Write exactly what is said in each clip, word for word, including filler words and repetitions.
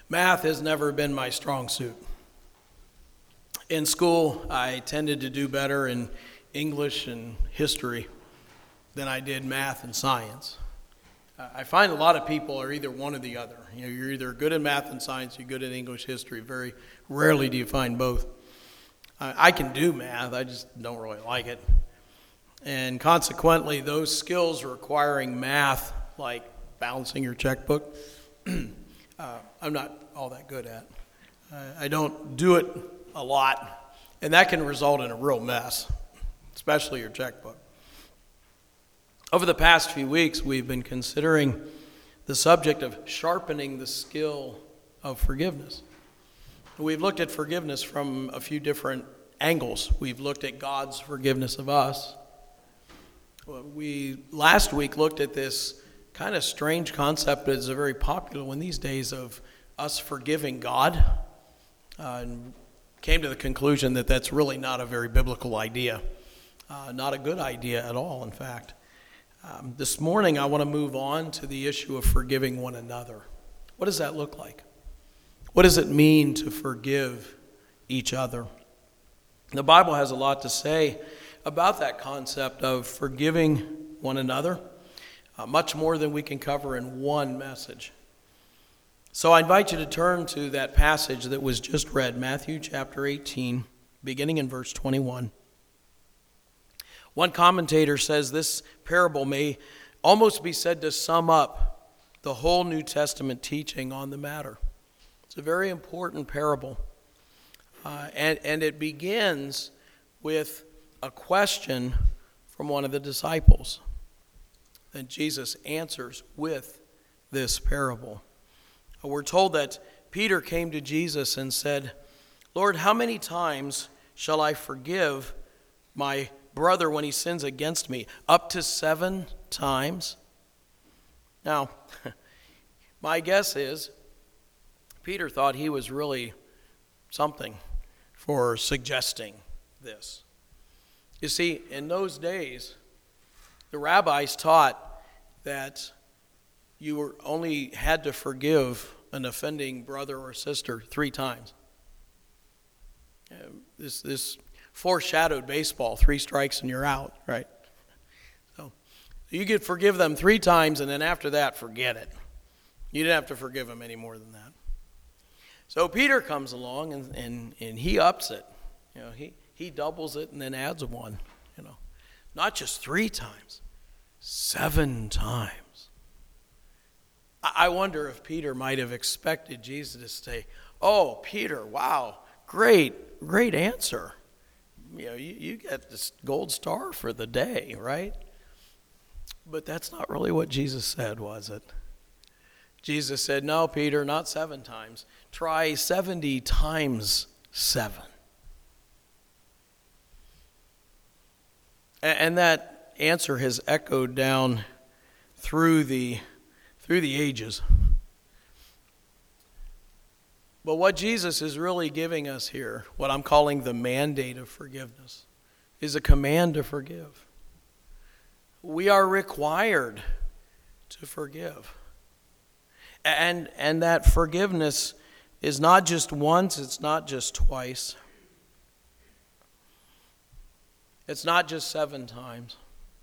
Math has never been my strong suit. In school, I tended to do better in English and history than I did math and science. Uh, I find a lot of people are either one or the other. You know, you're either good at math and science, you're good at English history. Very rarely do you find both. Uh, I can do math, I just don't really like it. And consequently, those skills requiring math, like balancing your checkbook, uh, I'm not all that good at. Uh, I don't do it a lot, and that can result in a real mess, especially your checkbook. Over the past few weeks, we've been considering the subject of sharpening the skill of forgiveness. We've looked at forgiveness from a few different angles. We've looked at God's forgiveness of us. We last week looked at this kind of strange concept that is a very popular one these days of us forgiving God, uh, and came to the conclusion that that's really not a very biblical idea, uh, not a good idea at all, in fact. Um, this morning I want to move on to the issue of forgiving one another. What does that look like? What does it mean to forgive each other? The Bible has a lot to say about that concept of forgiving one another, uh, much more than we can cover in one message. So I invite you to turn to that passage that was just read, Matthew chapter eighteen, beginning in verse twenty-one. One commentator says this parable may almost be said to sum up the whole New Testament teaching on the matter. It's a very important parable, uh, and, and it begins with a question from one of the disciples. Then Jesus answers with this parable. We're told that Peter came to Jesus and said, "Lord, how many times shall I forgive my brother when he sins against me? Up to seven times?" Now, my guess is Peter thought he was really something for suggesting this. You see, in those days, the rabbis taught that you were only had to forgive an offending brother or sister three times. Uh, this this foreshadowed baseball, three strikes and you're out, right? So you could forgive them three times, and then after that, forget it. You didn't have to forgive them any more than that. So Peter comes along and, and, and he ups it. You know, he, he doubles it and then adds one. You know, not just three times, seven times. I wonder if Peter might have expected Jesus to say, "Oh, Peter, wow, great, great answer. You know, you, you get this gold star for the day, right?" But that's not really what Jesus said, was it? Jesus said, "No, Peter, not seven times. Try seventy times seven." And that answer has echoed down through the through the ages. But what Jesus is really giving us here, what I'm calling the mandate of forgiveness, is a command to forgive. We are required to forgive. And, and that forgiveness is not just once, it's not just twice. It's not just seven times.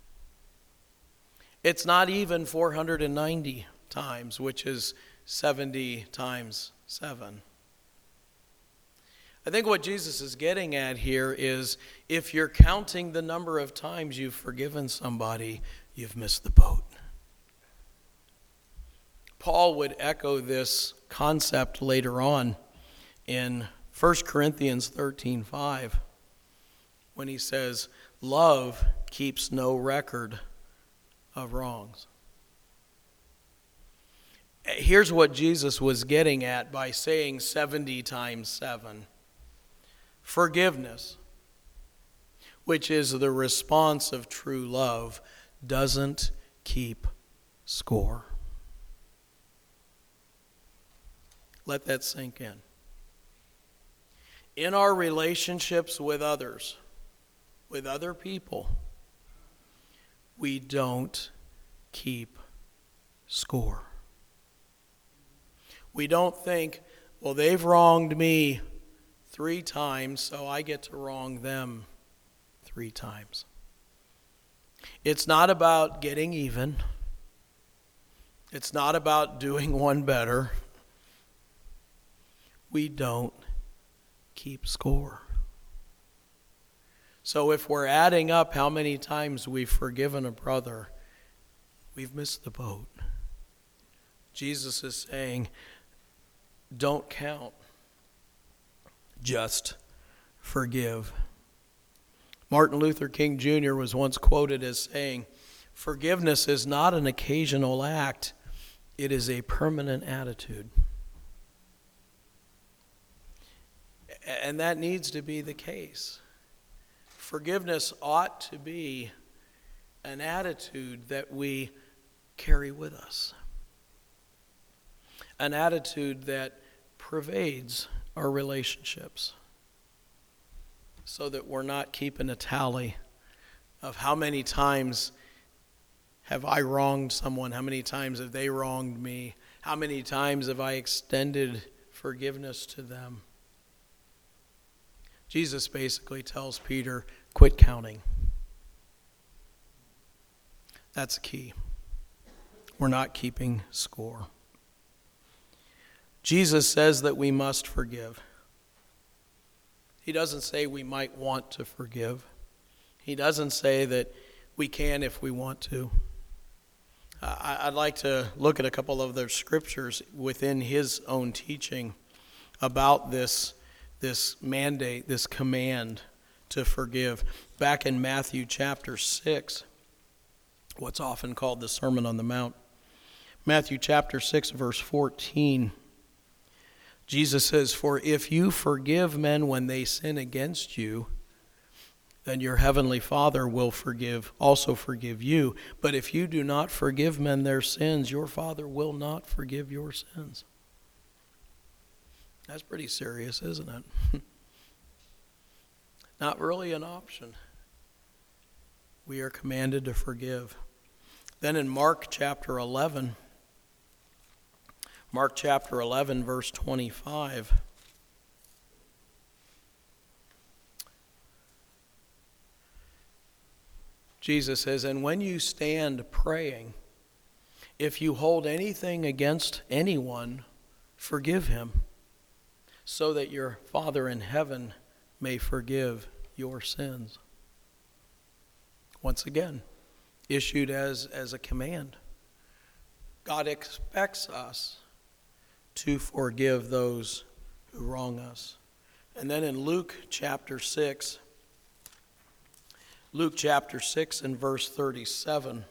It's not even four hundred ninety times, which is seventy times seven. I think what Jesus is getting at here is if you're counting the number of times you've forgiven somebody, you've missed the boat. Paul would echo this concept later on in First Corinthians thirteen five when he says, "Love keeps no record of wrongs." Here's what Jesus was getting at by saying seventy times seven. Forgiveness, which is the response of true love, doesn't keep score. Let that sink in. In our relationships with others, with other people, we don't keep score. We don't think well, they've wronged me three times, so I get to wrong them three times. It's not about getting even. It's not about doing one better. We don't keep score. So if we're adding up how many times we've forgiven a brother, we've missed the boat. Jesus is saying, don't count, just forgive. Martin Luther King Junior was once quoted as saying, forgiveness is not an occasional act, it is a permanent attitude. And that needs to be the case. Forgiveness ought to be an attitude that we carry with us. An attitude that pervades our relationships, so that we're not keeping a tally of how many times have I wronged someone, how many times have they wronged me, how many times have I extended forgiveness to them. Jesus basically tells Peter, quit counting. That's key. We're not keeping score. Jesus says that we must forgive. He doesn't say we might want to forgive. He doesn't say that we can if we want to. Uh, I'd like to look at a couple of the scriptures within his own teaching about this, this mandate, this command to forgive. Back in Matthew chapter six, what's often called the Sermon on the Mount. Matthew chapter six, verse fourteen. Jesus says, for if you forgive men when they sin against you, then your heavenly Father will forgive, also forgive you. But if you do not forgive men their sins, your Father will not forgive your sins. That's pretty serious, isn't it? Not really an option. We are commanded to forgive. Then in Mark chapter eleven, Mark chapter eleven, verse twenty-five. Jesus says, and when you stand praying, if you hold anything against anyone, forgive him, so that your Father in heaven may forgive your sins. Once again, issued as, as a command. God expects us to forgive those who wrong us. And then in Luke chapter six, Luke chapter six and verse thirty-seven.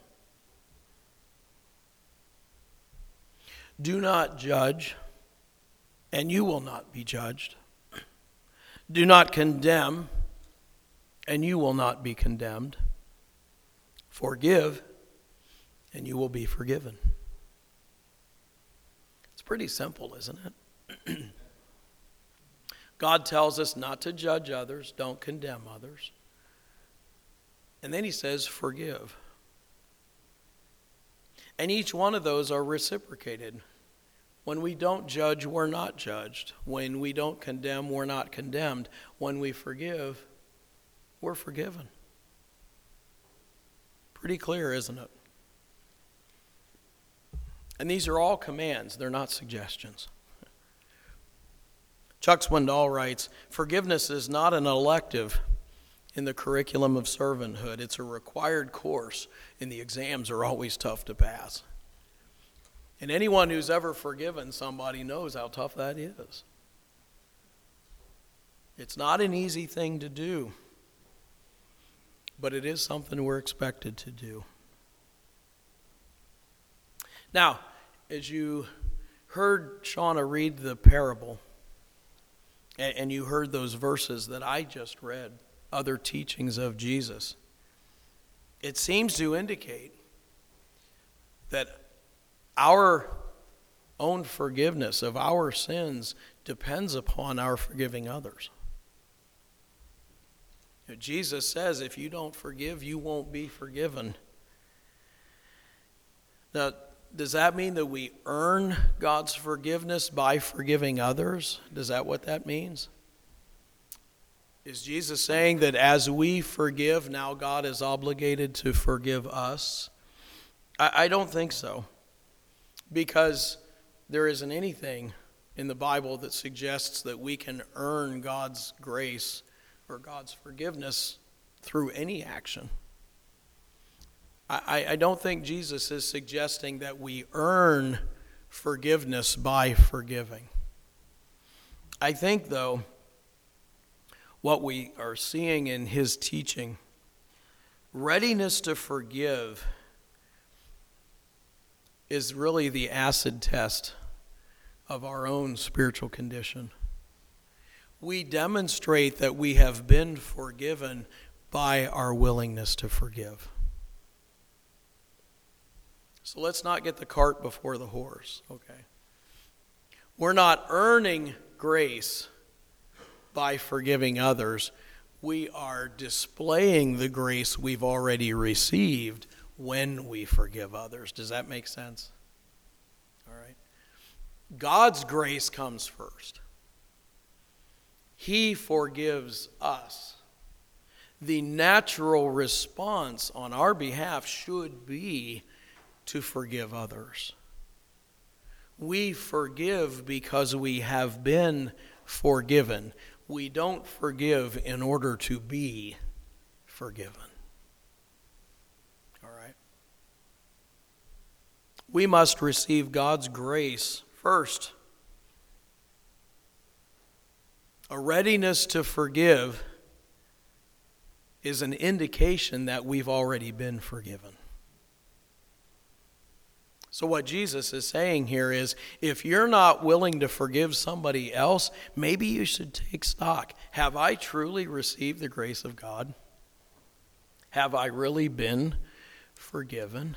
Do not judge, and you will not be judged. Do not condemn, and you will not be condemned. Forgive, and you will be forgiven. It's pretty simple, isn't it? God tells us not to judge others, don't condemn others. And then he says, forgive. And each one of those are reciprocated. When we don't judge, we're not judged. When we don't condemn, we're not condemned. When we forgive, we're forgiven. Pretty clear, isn't it? And these are all commands. They're not suggestions. Chuck Swindoll writes, forgiveness is not an elective in the curriculum of servanthood. It's a required course, and the exams are always tough to pass. And anyone who's ever forgiven somebody knows how tough that is. It's not an easy thing to do, but it is something we're expected to do. Now, as you heard Shauna read the parable, and you heard those verses that I just read, other teachings of Jesus, it seems to indicate that our own forgiveness of our sins depends upon our forgiving others. You know, Jesus says if you don't forgive, you won't be forgiven. Now, does that mean that we earn God's forgiveness by forgiving others? Is that what that means? Is Jesus saying that as we forgive, now God is obligated to forgive us? I, I don't think so. Because there isn't anything in the Bible that suggests that we can earn God's grace or God's forgiveness through any action. I, I don't think Jesus is suggesting that we earn forgiveness by forgiving. I think, though, what we are seeing in his teaching, readiness to forgive is really the acid test of our own spiritual condition. We demonstrate that we have been forgiven by our willingness to forgive. So let's not get the cart before the horse, okay? We're not earning grace by forgiving others. We are displaying the grace we've already received when we forgive others. Does that make sense? All right. God's grace comes first. He forgives us. The natural response on our behalf should be to forgive others. We forgive because we have been forgiven. We don't forgive in order to be forgiven. All right? We must receive God's grace first. A readiness to forgive is an indication that we've already been forgiven. So what Jesus is saying here is, if you're not willing to forgive somebody else, maybe you should take stock. Have I truly received the grace of God? Have I really been forgiven?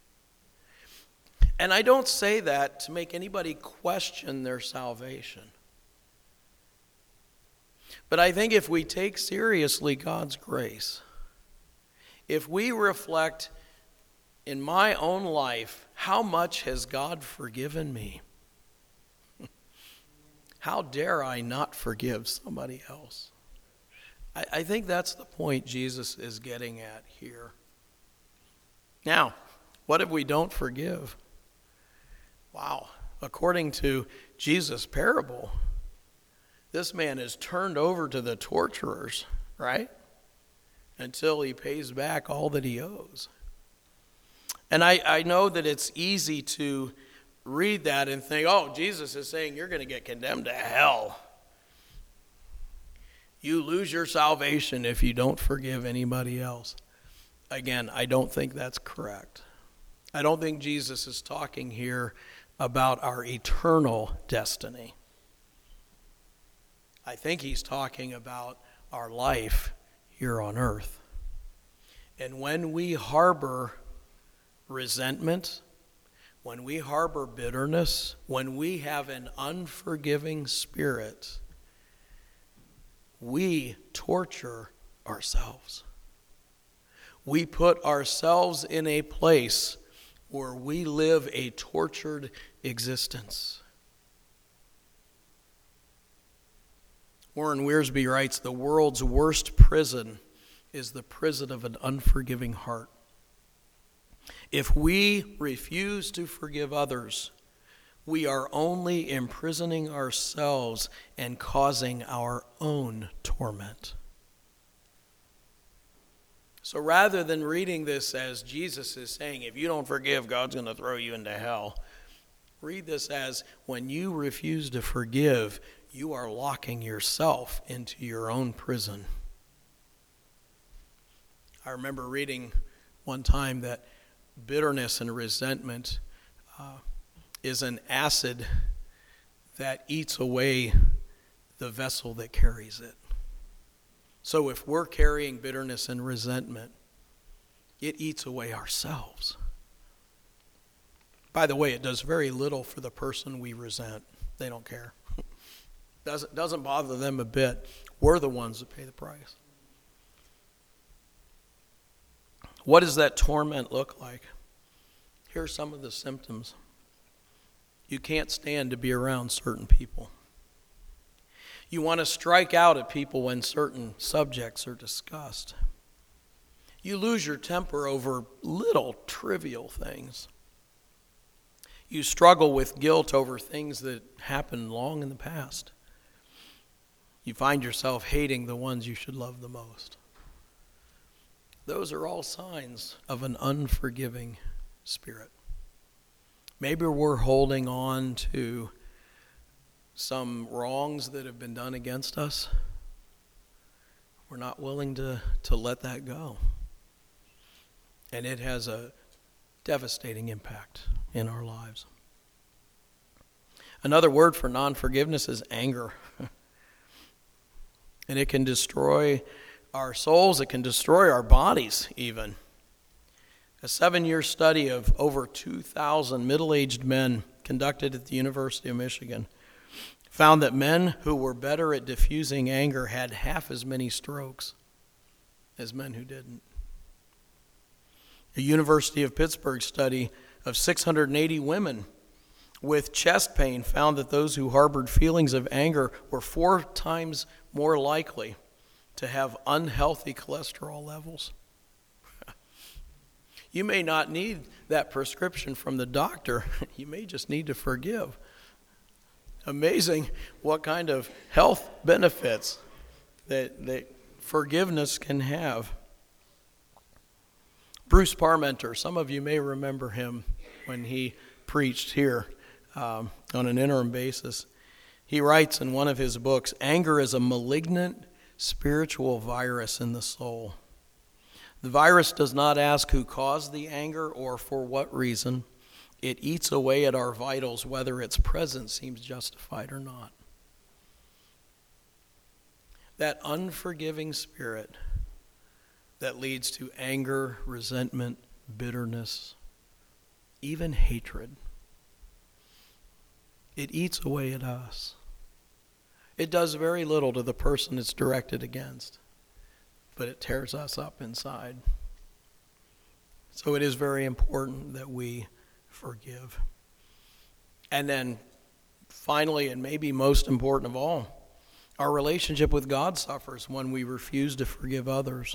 And I don't say that to make anybody question their salvation. But I think if we take seriously God's grace, if we reflect in my own life, how much has God forgiven me? How dare I not forgive somebody else? I, I think that's the point Jesus is getting at here. Now, what if we don't forgive? Wow. According to Jesus' parable, this man is turned over to the torturers, right? Until he pays back all that he owes. And I, I know that it's easy to read that and think, oh, Jesus is saying you're going to get condemned to hell. You lose your salvation if you don't forgive anybody else. Again, I don't think that's correct. I don't think Jesus is talking here about our eternal destiny. I think he's talking about our life here on earth. And when we harbor resentment, when we harbor bitterness, when we have an unforgiving spirit, we torture ourselves. We put ourselves in a place where we live a tortured existence. Warren Wiersbe writes, the world's worst prison is the prison of an unforgiving heart. If we refuse to forgive others, we are only imprisoning ourselves and causing our own torment. So rather than reading this as Jesus is saying, if you don't forgive, God's going to throw you into hell, read this as, when you refuse to forgive, you are locking yourself into your own prison. I remember reading one time that bitterness and resentment uh, is an acid that eats away the vessel that carries it. So if we're carrying bitterness and resentment, it eats away ourselves. By the way, it does very little for the person we resent. They don't care. Doesn't, doesn't bother them a bit. We're the ones that pay the price. What does that torment look like? Here are some of the symptoms. You can't stand to be around certain people. You want to strike out at people when certain subjects are discussed. You lose your temper over little trivial things. You struggle with guilt over things that happened long in the past. You find yourself hating the ones you should love the most. Those are all signs of an unforgiving spirit. Maybe we're holding on to some wrongs that have been done against us. We're not willing to, to let that go. And it has a devastating impact in our lives. Another word for non-forgiveness is anger. And it can destroy our souls. It can destroy our bodies even. A seven-year study of over two thousand middle-aged men conducted at the University of Michigan found that men who were better at diffusing anger had half as many strokes as men who didn't. A University of Pittsburgh study of six hundred eighty women with chest pain found that those who harbored feelings of anger were four times more likely to have unhealthy cholesterol levels. You may not need that prescription from the doctor. You may just need to forgive. Amazing what kind of health benefits that, that forgiveness can have. Bruce Parmenter, some of you may remember him when he preached here um, on an interim basis. He writes in one of his books, "Anger is a malignant spiritual virus in the soul. The virus does not ask who caused the anger or for what reason. It eats away at our vitals, whether its presence seems justified or not." That unforgiving spirit that leads to anger, resentment, bitterness, even hatred, it eats away at us. It does very little to the person it's directed against, but it tears us up inside. So it is very important that we forgive. And then finally, and maybe most important of all, our relationship with God suffers when we refuse to forgive others.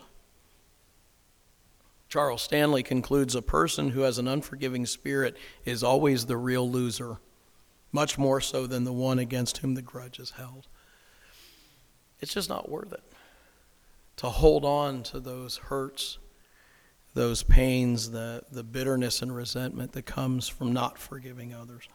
Charles Stanley concludes, a person who has an unforgiving spirit is always the real loser, much more so than the one against whom the grudge is held. It's just not worth it to hold on to those hurts, those pains, the, the bitterness and resentment that comes from not forgiving others.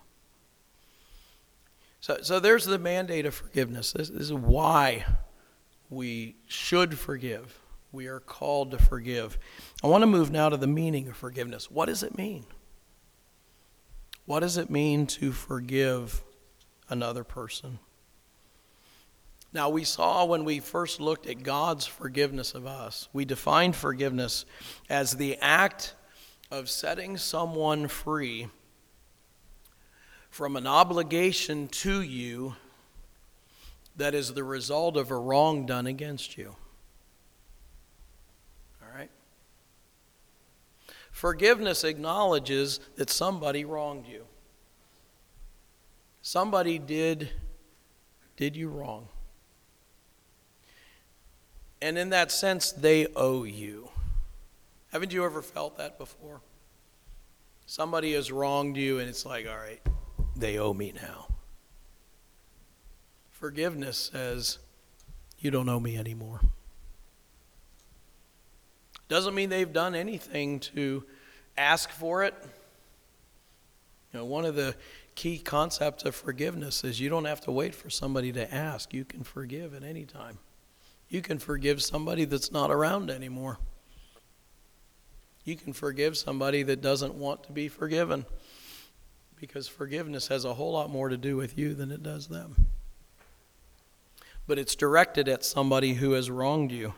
So, so there's the mandate of forgiveness. This, this is why we should forgive. We are called to forgive. I want to move now to the meaning of forgiveness. What does it mean? What does it mean to forgive another person? Now, we saw when we first looked at God's forgiveness of us, we defined forgiveness as the act of setting someone free from an obligation to you that is the result of a wrong done against you. All right? Forgiveness acknowledges that somebody wronged you. Somebody did, did you wrong. And in that sense, they owe you. Haven't you ever felt that before? Somebody has wronged you, and it's like, all right, they owe me now. Forgiveness says, you don't owe me anymore. Doesn't mean they've done anything to ask for it. You know, one of the key concepts of forgiveness is you don't have to wait for somebody to ask. You can forgive at any time. You can forgive somebody that's not around anymore. You can forgive somebody that doesn't want to be forgiven, because forgiveness has a whole lot more to do with you than it does them. But it's directed at somebody who has wronged you.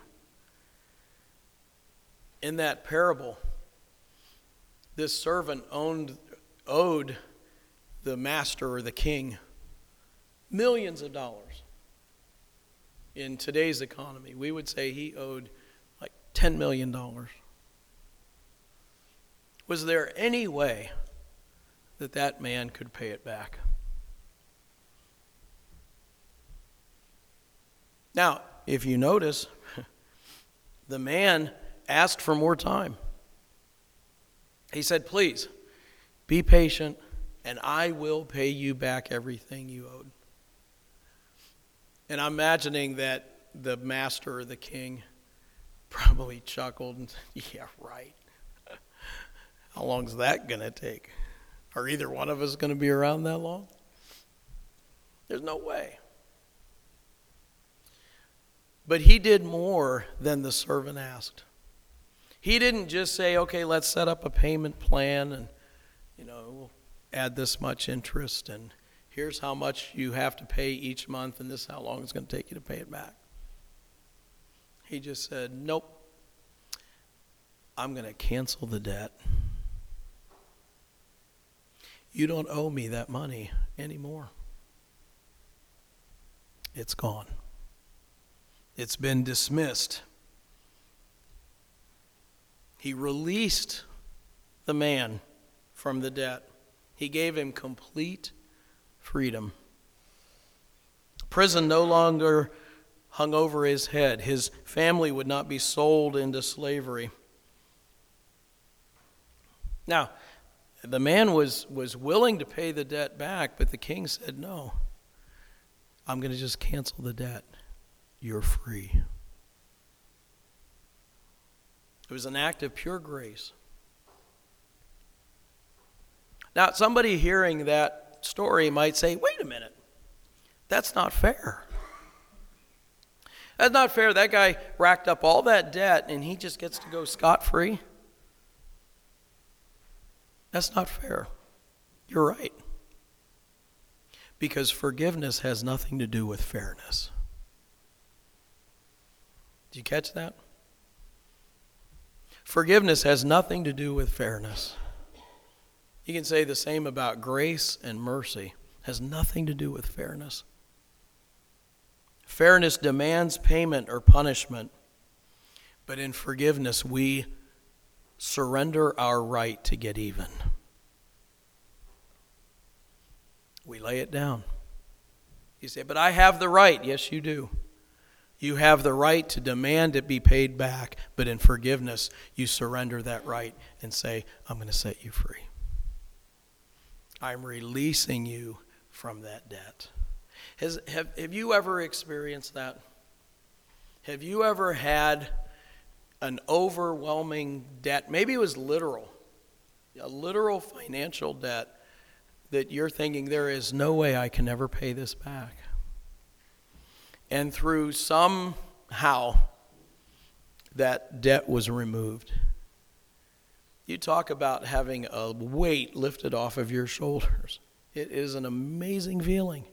In that parable, this servant owned, owed the master or the king millions of dollars. In today's economy, we would say he owed like ten million dollars. Was there any way that that man could pay it back? Now, if you notice, the man asked for more time. He said, please, be patient, and I will pay you back everything you owed. And I'm imagining that the master or the king probably chuckled and said, yeah, right. How long is that going to take? Are either one of us going to be around that long? There's no way. But he did more than the servant asked. He didn't just say, okay, let's set up a payment plan and, you know, we'll add this much interest and here's how much you have to pay each month and this is how long it's going to take you to pay it back. He just said, nope, I'm going to cancel the debt. You don't owe me that money anymore. It's gone. It's been dismissed. He released the man from the debt. He gave him complete freedom. Prison no longer hung over his head. His family would not be sold into slavery. Now, the man was, was willing to pay the debt back, but the king said, no, I'm going to just cancel the debt. You're free. It was an act of pure grace. Now, somebody hearing that story might say, wait a minute, that's not fair. That's not fair. That guy racked up all that debt and he just gets to go scot-free. That's not fair. You're right. Because forgiveness has nothing to do with fairness. Did you catch that? Forgiveness has nothing to do with fairness. You can say the same about grace and mercy. It has nothing to do with fairness. Fairness demands payment or punishment, but in forgiveness we surrender our right to get even. We lay it down. You say, but I have the right. Yes, you do. You have the right to demand it be paid back, but in forgiveness, you surrender that right and say, I'm going to set you free. I'm releasing you from that debt. Has, have, have you ever experienced that? Have you ever had an overwhelming debt? Maybe it was literal, a literal financial debt that you're thinking, there is no way I can ever pay this back. And through somehow, that debt was removed. You talk about having a weight lifted off of your shoulders. It is an amazing feeling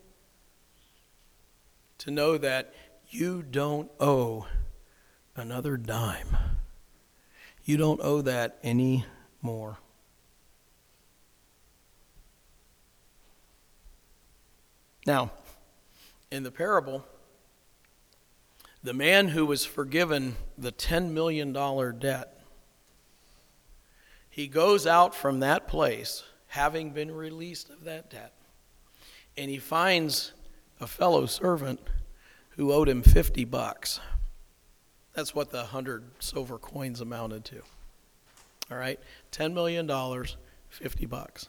to know that you don't owe another dime. You don't owe that anymore. Now, in the parable, the man who was forgiven the ten million dollars debt, he goes out from that place having been released of that debt, and he finds a fellow servant who owed him fifty bucks. That's what the one hundred silver coins amounted to. All right? ten million dollars, fifty bucks.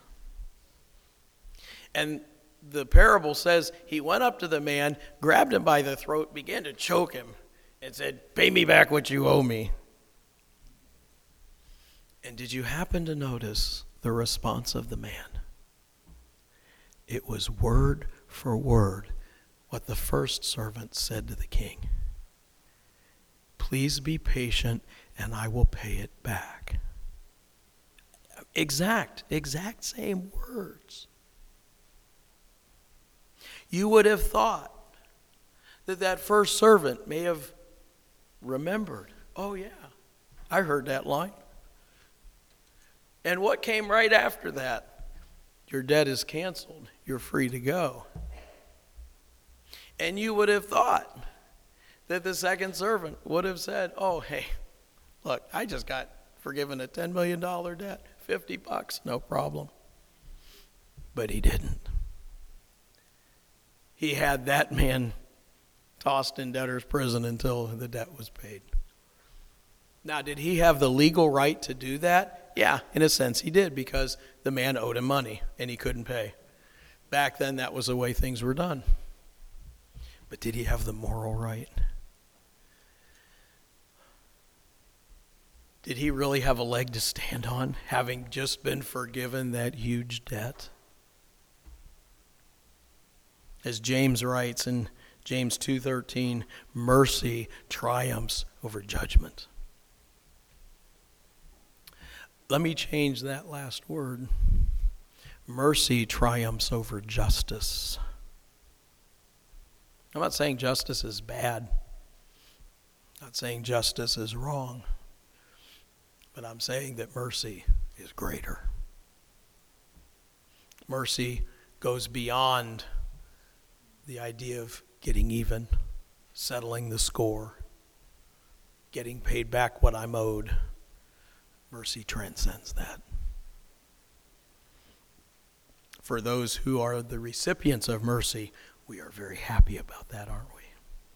And the parable says he went up to the man, grabbed him by the throat, began to choke him, and said, pay me back what you owe me. And did you happen to notice the response of the man? It was word for word what the first servant said to the king. Please be patient and I will pay it back. Exact, exact same words. You would have thought that that first servant may have remembered, oh yeah, I heard that line. And what came right after that? Your debt is canceled. You're free to go. And you would have thought that the second servant would have said, oh, hey, look, I just got forgiven a ten million dollars debt. fifty bucks, no problem. But he didn't. He had that man tossed in debtor's prison until the debt was paid. Now, did he have the legal right to do that? Yeah, in a sense he did, because the man owed him money and he couldn't pay. Back then, that was the way things were done. But did he have the moral right? Did he really have a leg to stand on, having just been forgiven that huge debt? As James writes in James two thirteen, mercy triumphs over judgment. Let me change that last word. Mercy triumphs over justice. I'm not saying justice is bad. I'm not saying justice is wrong. But I'm saying that mercy is greater. Mercy goes beyond the idea of getting even, settling the score, getting paid back what I'm owed. Mercy transcends that. For those who are the recipients of mercy, we are very happy about that, aren't we?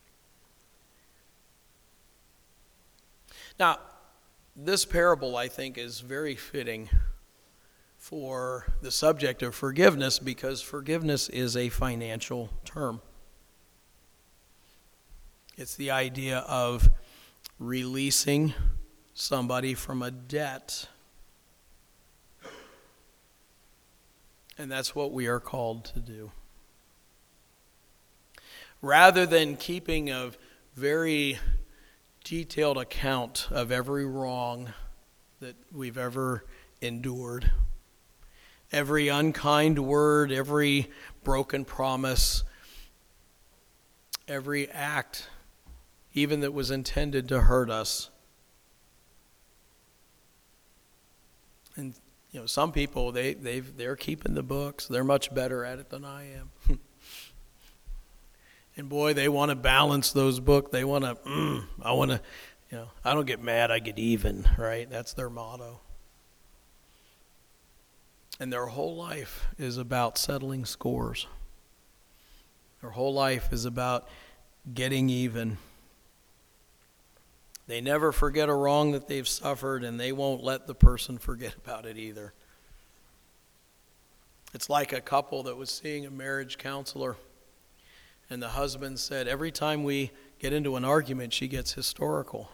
Now, this parable, I think, is very fitting for the subject of forgiveness, because forgiveness is a financial term. It's the idea of releasing somebody from a debt. And that's what we are called to do. Rather than keeping a very detailed account of every wrong that we've ever endured, every unkind word, every broken promise, every act, even that was intended to hurt us. And you know, some people, they they've they're keeping the books. They're much better at it than I am. And boy, they want to balance those books. They want to, mm, I want to, you know, I don't get mad, I get even, right? That's their motto. And their whole life is about settling scores. Their whole life is about getting even. They never forget a wrong that they've suffered, and they won't let the person forget about it either. It's like a couple that was seeing a marriage counselor. And the husband said, every time we get into an argument, she gets historical.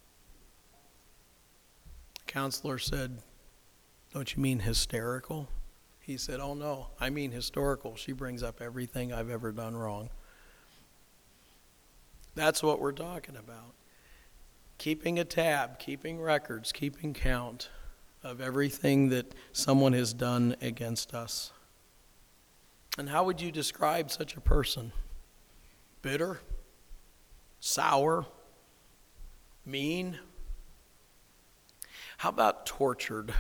The counselor said, don't you mean hysterical? He said, oh no, I mean historical. She brings up everything I've ever done wrong. That's what we're talking about. Keeping a tab, keeping records, keeping count of everything that someone has done against us. And how would you describe such a person? Bitter, sour, mean. How about tortured?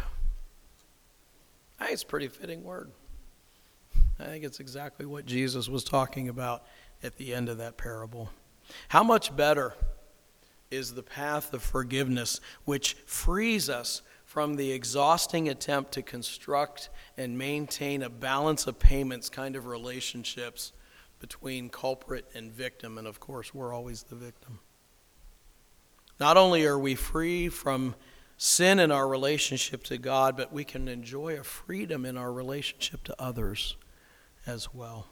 I think it's a pretty fitting word. I think it's exactly what Jesus was talking about at the end of that parable. How much better is the path of forgiveness, which frees us from the exhausting attempt to construct and maintain a balance of payments kind of relationships between culprit and victim, and of course we're always the victim. Not only are we free from sin in our relationship to God, but we can enjoy a freedom in our relationship to others as well.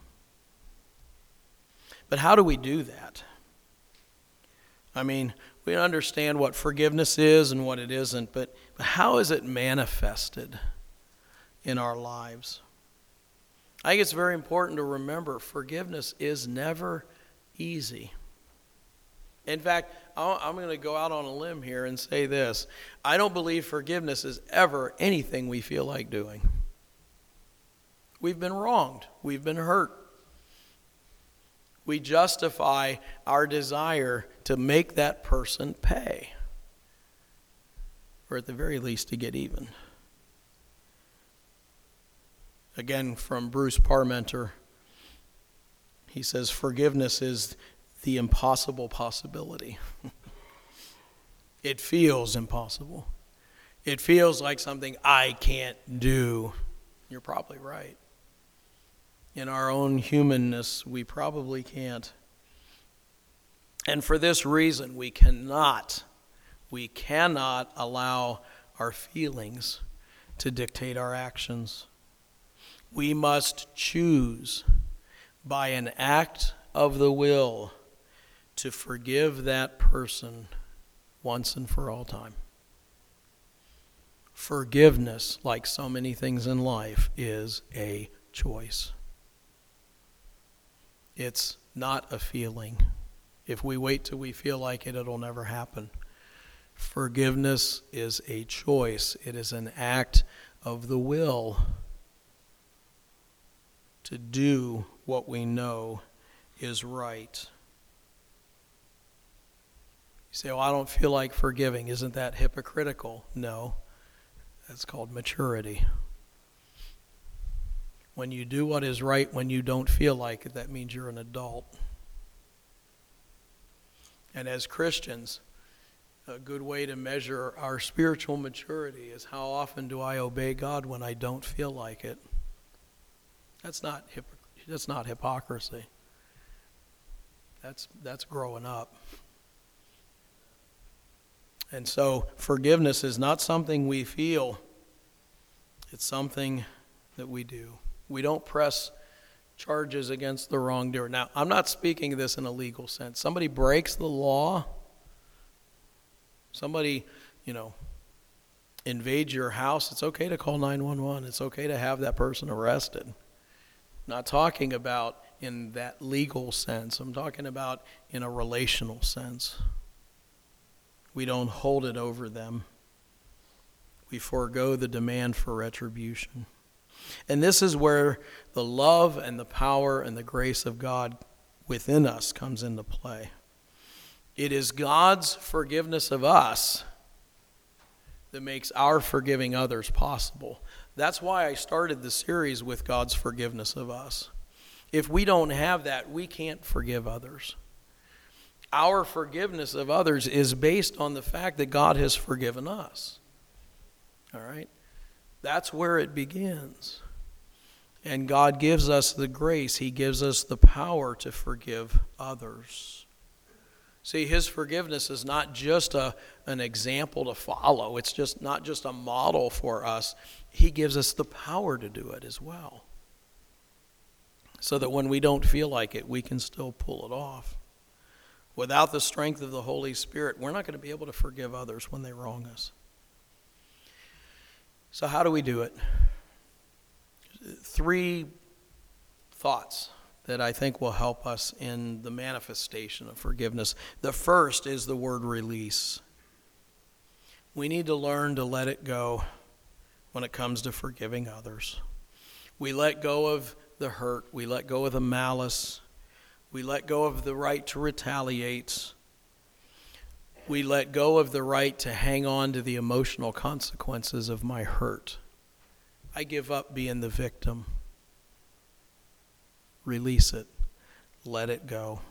But how do we do that? I mean, we understand what forgiveness is and what it isn't, but, but how is it manifested in our lives? I think it's very important to remember forgiveness is never easy. In fact, I'm going to go out on a limb here and say this. I don't believe forgiveness is ever anything we feel like doing. We've been wronged. We've been hurt. We justify our desire to make that person pay, or at the very least to get even. Again, from Bruce Parmenter, he says, forgiveness is the impossible possibility. It feels impossible. It feels like something I can't do. You're probably right. In our own humanness, we probably can't. And for this reason, we cannot, we cannot allow our feelings to dictate our actions. We must choose by an act of the will to forgive that person once and for all time. Forgiveness, like so many things in life, is a choice. It's not a feeling. If we wait till we feel like it, it'll never happen. Forgiveness is a choice. It is an act of the will to do what we know is right. You say, well, I don't feel like forgiving. Isn't that hypocritical? No. That's called maturity. When you do what is right when you don't feel like it, that means you're an adult. And as Christians, a good way to measure our spiritual maturity is how often do I obey God when I don't feel like it. That's not hypocr- that's not hypocrisy. That's that's growing up. And so forgiveness is not something we feel. It's something that we do. We don't press charges against the wrongdoer. Now, I'm not speaking of this in a legal sense. Somebody breaks the law. Somebody, you know, invades your house. It's okay to call nine one one. It's okay to have that person arrested. I'm not talking about in that legal sense. I'm talking about in a relational sense. We don't hold it over them. We forego the demand for retribution. And this is where the love and the power and the grace of God within us comes into play. It is God's forgiveness of us that makes our forgiving others possible. That's why I started the series with God's forgiveness of us. If we don't have that, we can't forgive others. Our forgiveness of others is based on the fact that God has forgiven us. All right? That's where it begins. And God gives us the grace. He gives us the power to forgive others. See, his forgiveness is not just a, an example to follow. It's just not just a model for us. He gives us the power to do it as well. So that when we don't feel like it, we can still pull it off. Without the strength of the Holy Spirit, we're not going to be able to forgive others when they wrong us. So how do we do it? Three thoughts that I think will help us in the manifestation of forgiveness. The first is the word release. We need to learn to let it go when it comes to forgiving others. We let go of the hurt. We let go of the malice. We let go of the right to retaliate. We let go of the right to hang on to the emotional consequences of my hurt. I give up being the victim. Release it. Let it go.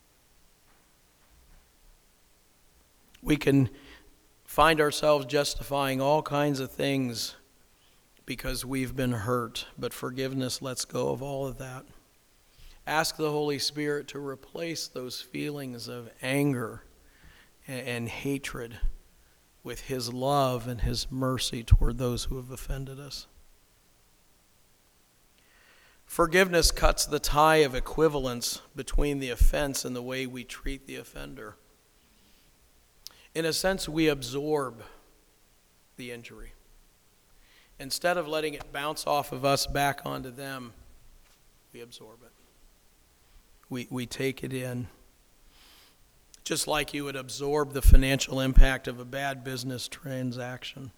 We can find ourselves justifying all kinds of things because we've been hurt, but forgiveness lets go of all of that. Ask the Holy Spirit to replace those feelings of anger and, and hatred with his love and his mercy toward those who have offended us. Forgiveness cuts the tie of equivalence between the offense and the way we treat the offender. In a sense, we absorb the injury. Instead of letting it bounce off of us back onto them, we absorb it. We we take it in. Just like you would absorb the financial impact of a bad business transaction.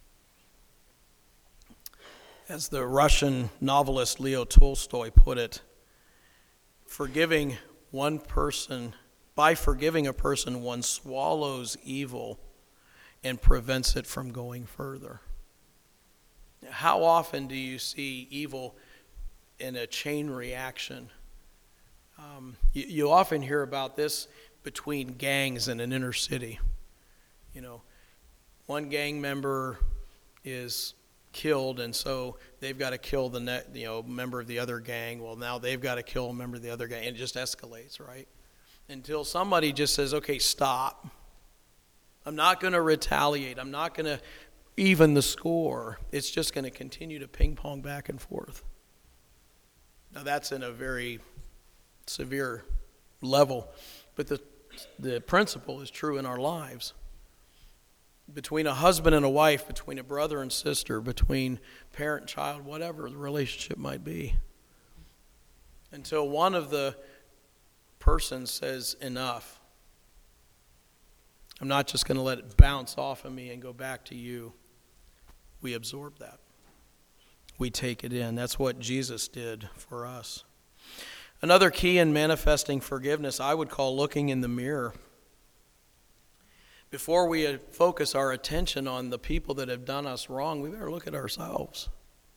As the Russian novelist Leo Tolstoy put it, forgiving one person, by forgiving a person, one swallows evil and prevents it from going further. How often do you see evil in a chain reaction? Um, you, you often hear about this between gangs in an inner city. You know, one gang member is killed, and so they've got to kill the ne- you know member of the other gang. Well, now they've got to kill a member of the other gang, and it just escalates, right? Until somebody just says, okay, stop. I'm not going to retaliate. I'm not going to even the score. It's just going to continue to ping pong back and forth. Now that's in a very severe level, but the the principle is true in our lives. Between a husband and a wife, between a brother and sister, between parent and child, whatever the relationship might be. Until one of the persons says enough. I'm not just going to let it bounce off of me and go back to you. We absorb that. We take it in. That's what Jesus did for us. Another key in manifesting forgiveness, I would call looking in the mirror. Before we focus our attention on the people that have done us wrong, we better look at ourselves.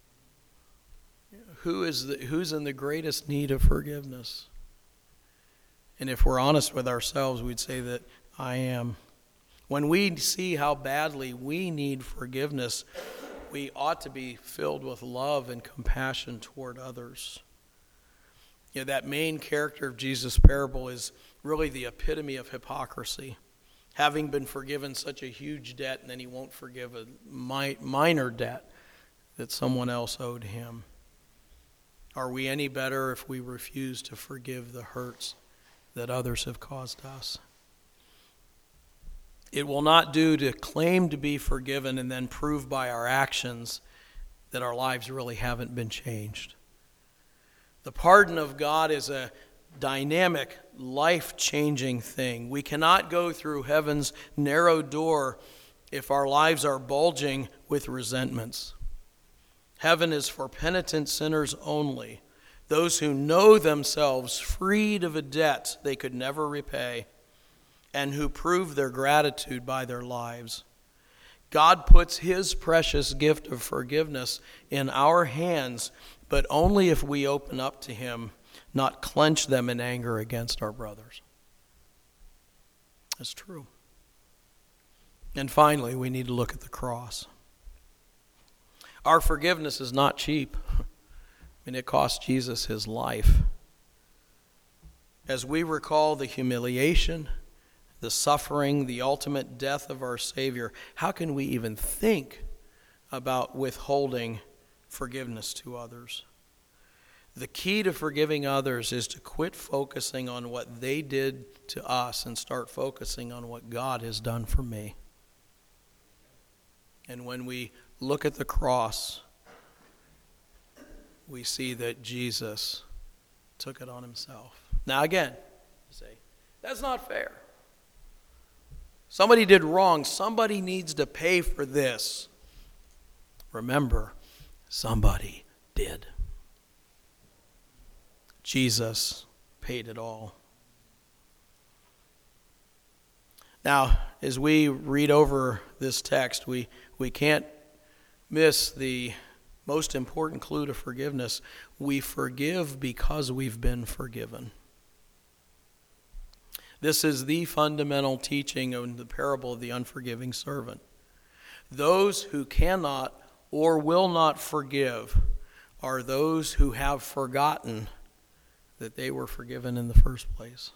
Who is the, who's in the greatest need of forgiveness? And if we're honest with ourselves, we'd say that I am. When we see how badly we need forgiveness, we ought to be filled with love and compassion toward others. You know, that main character of Jesus' parable is really the epitome of hypocrisy. Having been forgiven such a huge debt, and then he won't forgive a mi- minor debt that someone else owed him. Are we any better if we refuse to forgive the hurts that others have caused us? It will not do to claim to be forgiven and then prove by our actions that our lives really haven't been changed. The pardon of God is a dynamic, life-changing thing. We cannot go through heaven's narrow door if our lives are bulging with resentments. Heaven is for penitent sinners only, those who know themselves freed of a debt they could never repay, and who prove their gratitude by their lives. God puts his precious gift of forgiveness in our hands, but only if we open up to him, not clench them in anger against our brothers. That's true. And finally, we need to look at the cross. Our forgiveness is not cheap. I mean, it cost Jesus his life. As we recall the humiliation, the suffering, the ultimate death of our Savior, how can we even think about withholding forgiveness to others? The key to forgiving others is to quit focusing on what they did to us and start focusing on what God has done for me. And when we look at the cross, we see that Jesus took it on himself. Now again, you say, that's not fair. Somebody did wrong. Somebody needs to pay for this. Remember, somebody did. Jesus paid it all. Now, as we read over this text, we, we can't miss the most important clue to forgiveness. We forgive because we've been forgiven. This is the fundamental teaching of the parable of the unforgiving servant. Those who cannot or will not forgive are those who have forgotten that they were forgiven in the first place.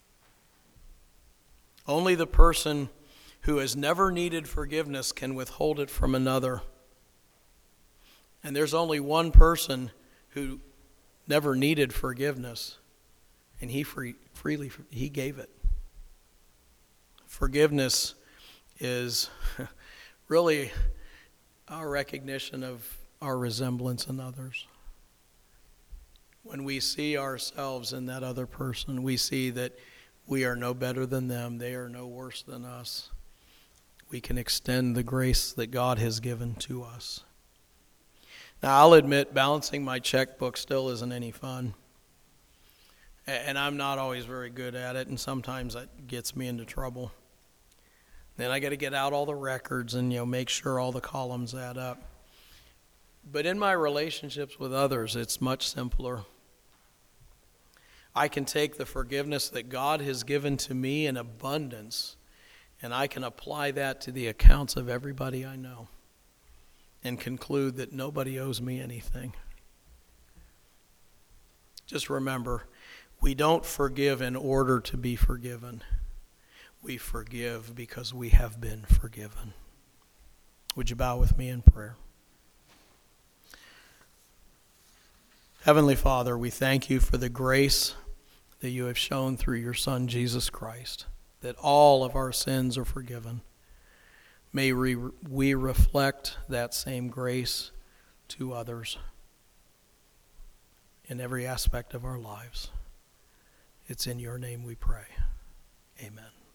Only the person who has never needed forgiveness can withhold it from another. And there's only one person who never needed forgiveness, and he free, freely he gave it. Forgiveness is really our recognition of our resemblance in others. When we see ourselves in that other person, we see that we are no better than them. They are no worse than us. We can extend the grace that God has given to us. Now, I'll admit, balancing my checkbook still isn't any fun. And I'm not always very good at it, and sometimes that gets me into trouble. Then I got to get out all the records and, you know, make sure all the columns add up. But in my relationships with others, it's much simpler. I can take the forgiveness that God has given to me in abundance, And I can apply that to the accounts of everybody I know and conclude that nobody owes me anything. Just remember, we don't forgive in order to be forgiven. We forgive because we have been forgiven. Would you bow with me in prayer? Heavenly Father, we thank you for the grace that you have shown through your Son, Jesus Christ, that all of our sins are forgiven. May we, we reflect that same grace to others in every aspect of our lives. It's in your name we pray. Amen.